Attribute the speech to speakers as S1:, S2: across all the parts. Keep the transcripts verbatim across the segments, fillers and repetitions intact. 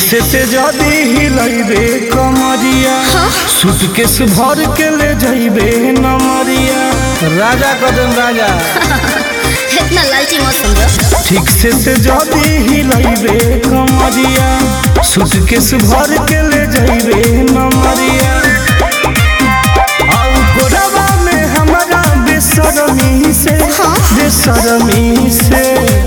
S1: से ते जदी हिलैबे कमरिया सूटकेस भर के ले जाइबे नमरिया। राजा कदम राजा
S2: इतना लालची मत समझो।
S1: ठीक से ते जदी हिलैबे कमरिया सूटकेस भर के ले जाइबे नमरिया। आउ गोरवा में हमारा बेशरमी से बेशरमी से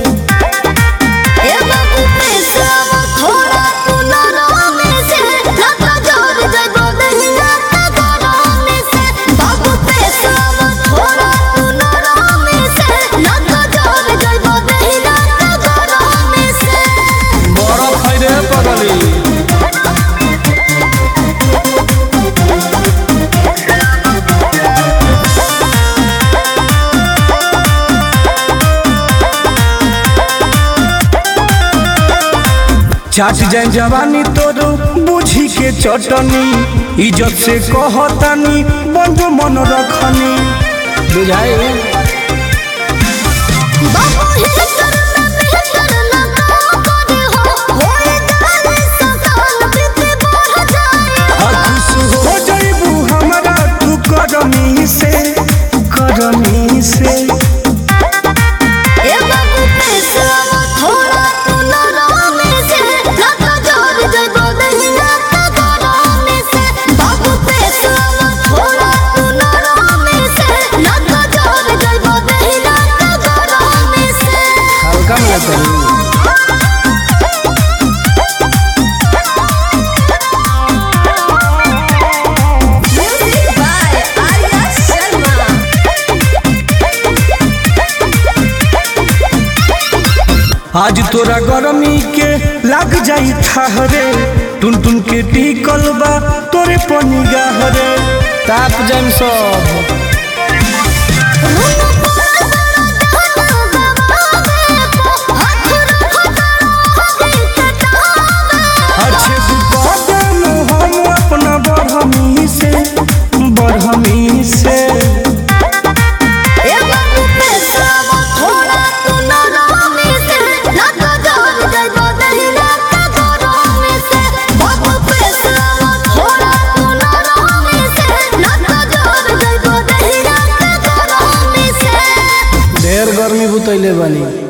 S1: चाट जाए जवानी तोरो बुझी के चटनी इज्जत से कहतानी बंद मन रखनी बुझाए। हो जाइबू हमारा तू करमी से करमी से आज तोरा गरमी के लग जाई थाहरे टुन टुन के टिकल बा तोरे पनिगाह रे ताप जाम सब। अच्छे कदम हम अपना बढ़मी से बढ़मी से गर्मी बुतैले बानी।